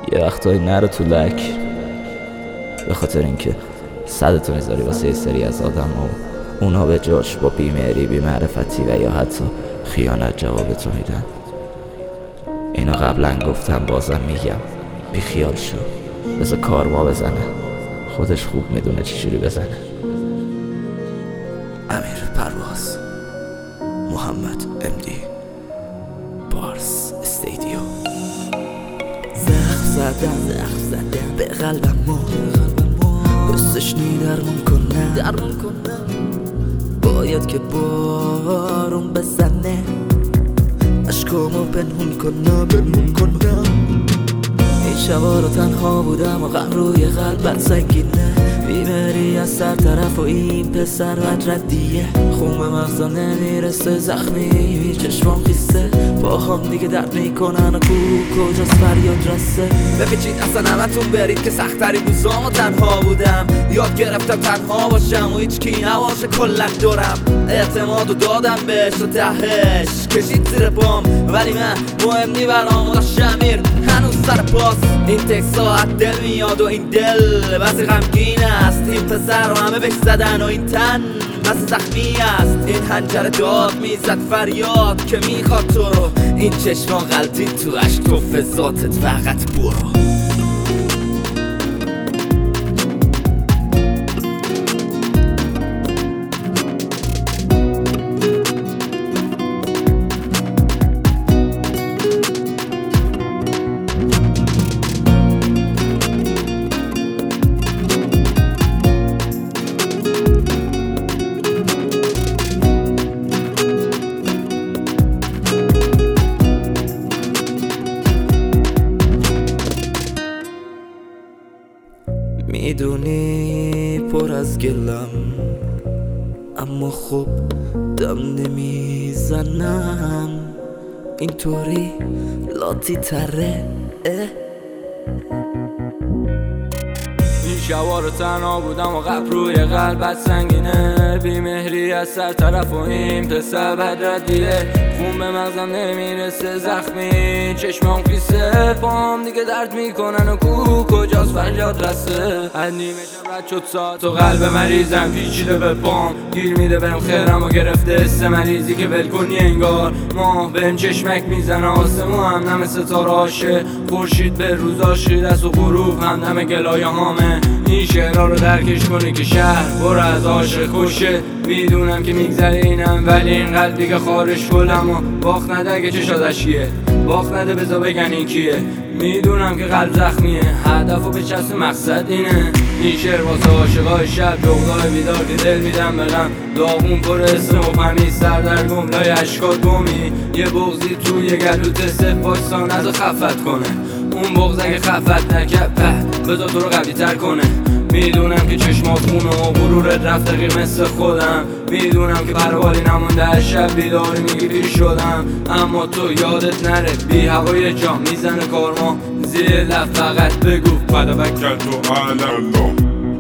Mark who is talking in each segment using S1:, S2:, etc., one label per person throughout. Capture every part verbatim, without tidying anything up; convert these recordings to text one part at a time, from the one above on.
S1: یه وقتایی نرو تو لک، به خاطر اینکه صدتو میذاری واسه یه سری از آدم ها و اونا به جاش با بیمهری، بیمعرفتی و یا حتی خیانت جواب تو میدن. اینو قبلا گفتم، بازم میگم، بی خیال شو، بذار کارما بزنه، خودش خوب میدونه چی جوری بزنه. امیر پرواز، محمد امدی، بارس استیدیو.
S2: زخم زدم زخم زدم به قلبم ما حسش نی درمون کنم درمون کنم باید که بارون بزنه عشقامو پنهون کنم پنهون کنم. این شبا رو تنها بودم و غم روی قلبت سنگینه، بیماری از سر طرف و این پسر بد ردیه. خون به مغزا نمیرسه، زخمی چشمام خیسته، با هم دیگه درد میکنن و کو کجاست فریاد رسه. بپیچید اصلا همتون برید که سخت‌ترین روزامو تنها بودم، یاد گرفتم تنها باشم و هیچ کی نباشه کلا دورم. اعتمادو دادم بهش و تهش کشید زیر پام، ولی من مهم نی برام و شمیر هنوز سر پاس. این تک ساعت دل میاد و این دل بسی غمگین است، این پسر رو همه بهش زدن و این تن بسی زخمی است. این حنجره داد میزد فریاد که میخواد تو رو، این چشما غلطید تو عشق تو فضاتت فقط برو. میدونی پر از گلم اما خب دم نمیزنم، اینطوری لاتی تره.
S3: این شبا رو تنها بودم و قبل روی قلبت سنگینه، بیمهری از سر طرف و این پسر بد ردیه. خون به مغزم نمیرسه، زخمی چشمام خیسه، پام دیگه درد میکنن و کو کجاست فریاد رسه. از نیمه شب رد شد ساعت و قلب مریضم پیچیده به پام، گیر میده بهم خیرم و گرفته حس مریضی که ول کنی انگار ماه بهم چشمک میزنه. آسمون هم نم ستاره هاشه، خورشید به روز آشید است و غروب هم نم گلایه هامه. این شعرها رو درکش کنی که شهر برو از عاشق کشه. میدونم که میگذره اینم، ولی این قلبی که خارش کلم و باخت نده اگه چشادش کیه، باخت نده بذار بگن این کیه. میدونم که قلب زخمیه، هدف و به چسب مقصد اینه. این شعر واسه عاشقای شب، جغدای بیدار که دل میدم بغم، داغون پر اسم و غمی، سر در گم لای اشکات گمی. یه بغضی توی گلوت صف وایسا نذار خفت کنه، اون بغض اگه خفت نکرد په بذار تو رو قوی تر کنه. میدونم که چشمات خونه و غرورت رفت دقیق مثل خودم، میدونم که پروالی نمونده از شب بیداری میگی پیر شدم. اما تو یادت نره بی هوای جا میزنه کارما، زیر لب فقط بگو فداک تو عالم.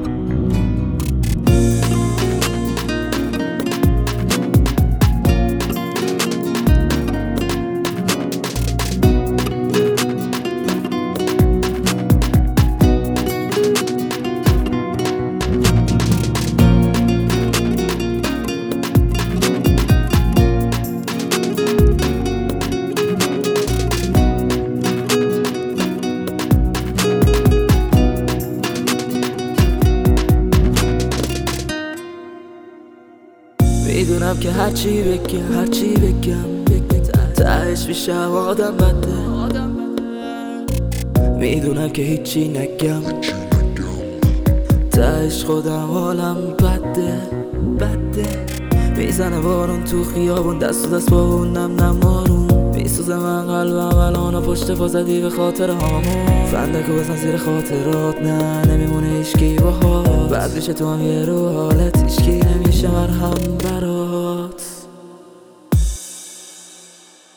S2: میدونم که هرچی بگم هرچی بگم تهش میشم آدم بده، میدونم که هیچی نگم تهش خودم حالم بده بده. میزنه بارون تو خیابون، دست و دست با اون نم نمارون، میسوزه من قلبم الان پشت پا زدی به خاطر هامون. فندکو بزن زیر خاطرات، نه نمیمونه هیچکی باهات، بعد میشه تو هم یه رو حالت، هیچکی نمیشه مرهم برات.